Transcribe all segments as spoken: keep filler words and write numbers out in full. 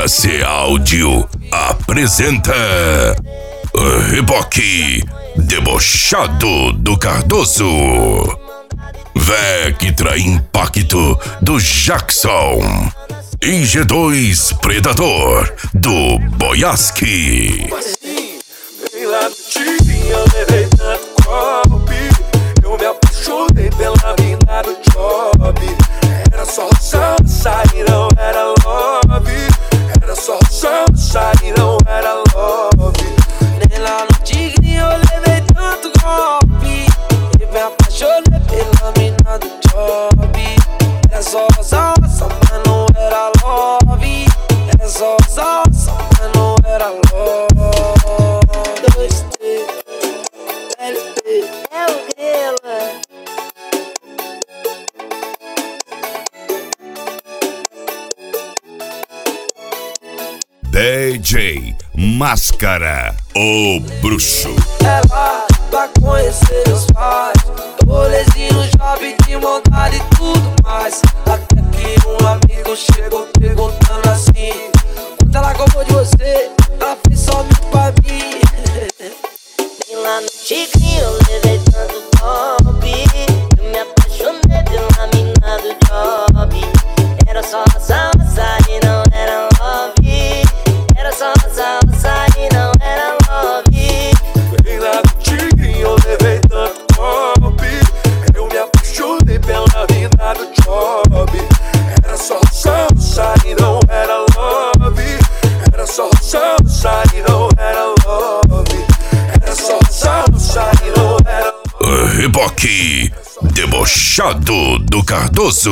J C Áudio apresenta Reboque Debochado do Cardoso, Vectra Impacto do Jackson e G dois Predador do Boyaski. Vem lá no Tigre, eu levei tanto golpe, eu me apaixonei pela mina do job. Era só roção, açaí, não era love. Era só roção, açaí, não era love. Nem lá no Tigre eu levei tanto golpe, eu me apaixonei pela mina do job. Era só roção, mas não era love. Era só roção, mas não era love. Dois, três, L P, é o Grela. D J Máscara, o bruxo. Ela vai conhecer meus pais, rolezinho, job de montar e tudo mais. Até que um amigo chegou perguntando assim: quanto ela comprou de você? Ela fez só mil pra mim. Vem lá no Tigre, eu levei tanto golpe, eu me apaixonei pela mina do job. Era só roça, açaí, não era love. Era só roça, açaí, não era love. Vem lá no Tigre, eu levei tanto golpe, eu me apaixonei pela mina do job. Era só roção, açaí, não era love. Era só roção, açaí, não era love. Era só roção, açaí, não era love. Reboque Debochado do Cardoso,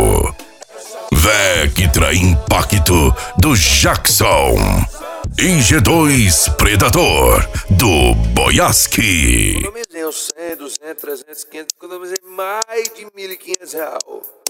Vectra Impacto do Jackson e G dois Predador do Boyaski. Economizei uns cem, duzentos, trezentos, quinhentos, economizei mais de mil e quinhentos real.